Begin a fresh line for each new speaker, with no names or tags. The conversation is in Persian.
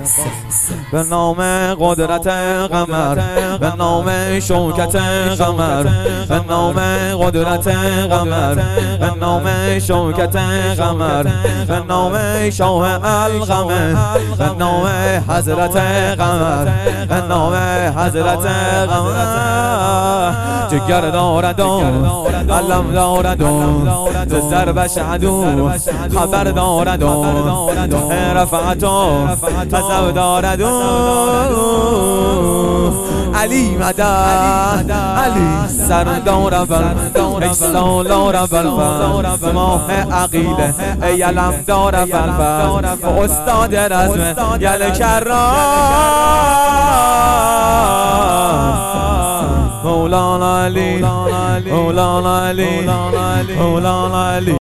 به نام قدرت قمر، به نام شوکت قمر، به نام قدرت قمر، به نام شوکت قمر، به نام شاه القمر، به نام حضرت قمر، به نام حضرت قمر. جگر دارد و علم دارد و ز ضربش عدو خبر دارد و رفعت و حسب دارد و علی مدد، علی سردار اول، ای سالار اول، ماه عقیده ای علم دار اول، استاد رزم یل کرام. مولانا علی، مولانا علی، مولانا علی.